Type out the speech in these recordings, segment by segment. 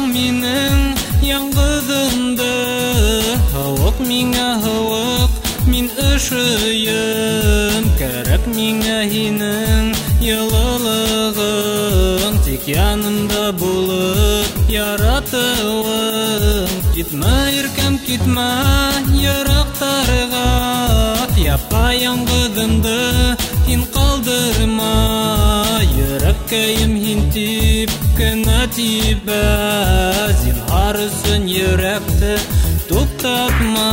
минең яңгыдымды, һавык миңа һавык, мин ышыйым. Кәрәк миңа һинең йылылыгың, тик янымда булып яратыуың. Китмә иркәм, китмә ерактарга, япа яңгыдымды һин калдырма. Йөрәккәем һин тип кенә тибә, зинһар өсөн йөрәкте туктатма.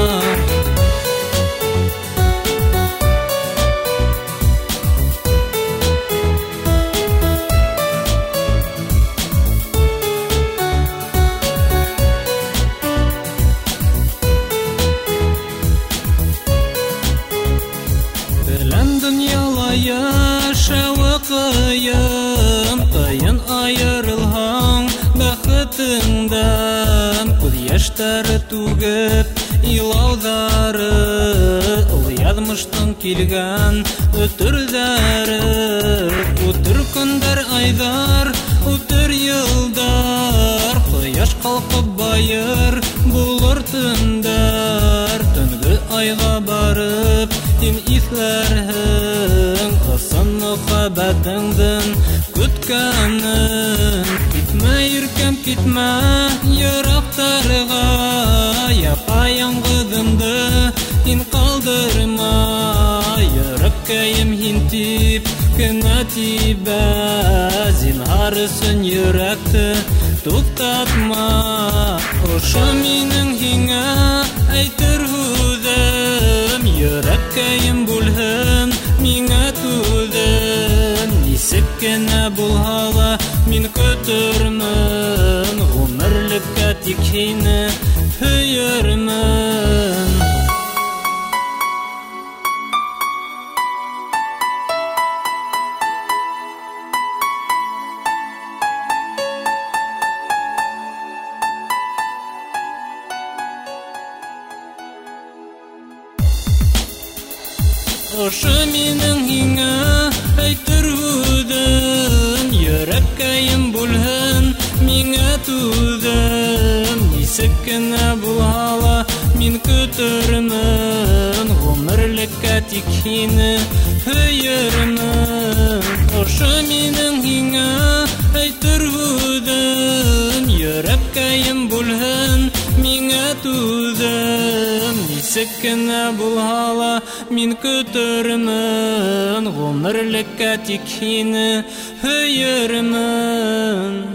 Дөньяла яшәвекыем, кыен аерылһаң бәхетеңдән. Күз яшьтәре түгеп илаудары, ул язмыштың килгән үтүрләре. Үтер көндәр, айдар, үтер йылдар, кояш калкып байыр булыр төндәр. Төнге айга барып һин иҫләрһең ысын мөхәббәтеңдән көткәнен. Китмә иркәм, китмә ерактарга, япа яңгыдымды һин калдырма. Йөрәккәем һин тип кенә тибә, зинһар өсөн йөрәкте туктатма. Ошо минең һиңә әйтер һүҙем, йөрәккәем бүлһен миңа түҙем. Нисек кенә булһа ла мин көтөрмөн, ғүмерлеккә тик һине һөйөрмөн. Ошо минең һиңә әйтер һүҙем, йөрәккәем бүлһен миңа түҙем. Нисек кенә булһа ла мин көтөрмөн, ғүмерлеккә тик һине һөйөрмөн. Ошо минең һиңә әйтер һүҙем, йөрәккәем бүлһен миңа түҙем. Нисек кенә булһа ла мин көтөрмөн, ғүмерлеккә тик һине һөйөрмөн.